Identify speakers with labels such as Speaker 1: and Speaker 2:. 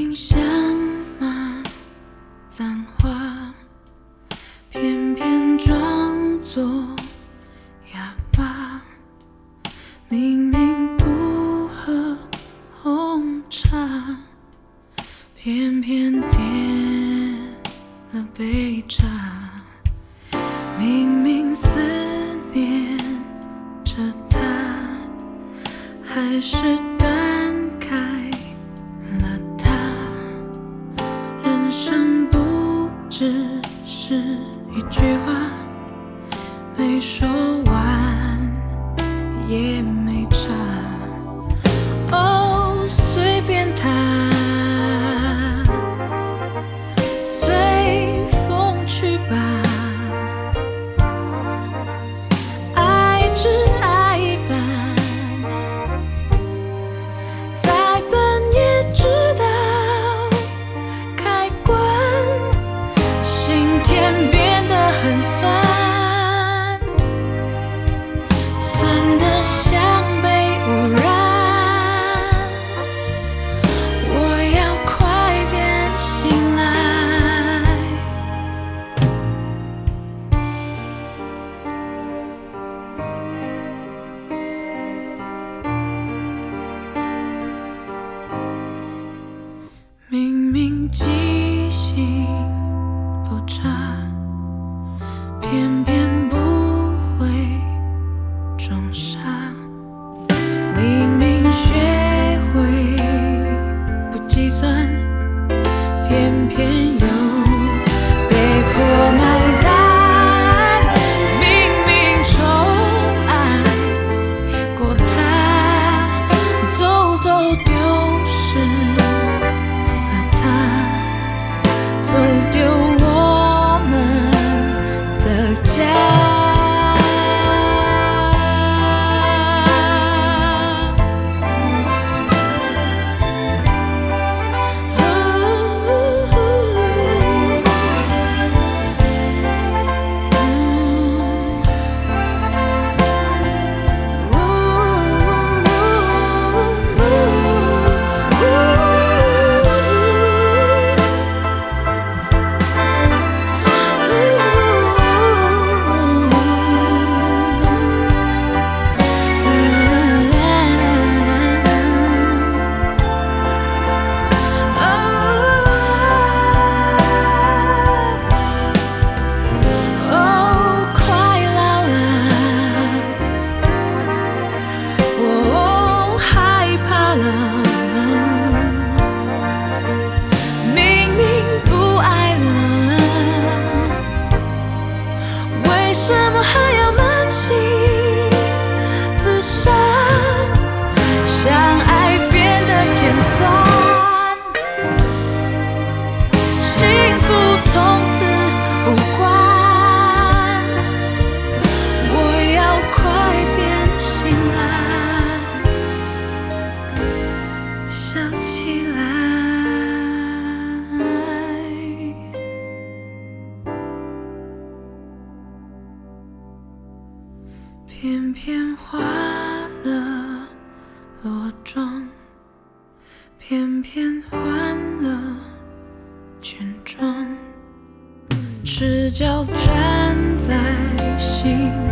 Speaker 1: 明像骂脏话，偏偏装作哑巴。明明不喝红茶，偏偏点了杯茶。明明思念着他，还是断开了他。人生不只是一句话，没说完也没差。哦，随便他，随风去吧。爱只爱一半，再笨也知道开关。心田变得很酸，酸得像被污染。我要快点醒来。明明记性不差，偏偏不会装傻。明明学会不计算，偏偏又被迫买单。明明宠爱过他，走走丢失了他，走丢我们的家。为什么还要扪心自杀？相爱变得尖酸，幸福从此无关。我要快点醒来，笑起来。偏偏花了落妆，偏偏换了裙装，赤脚站在心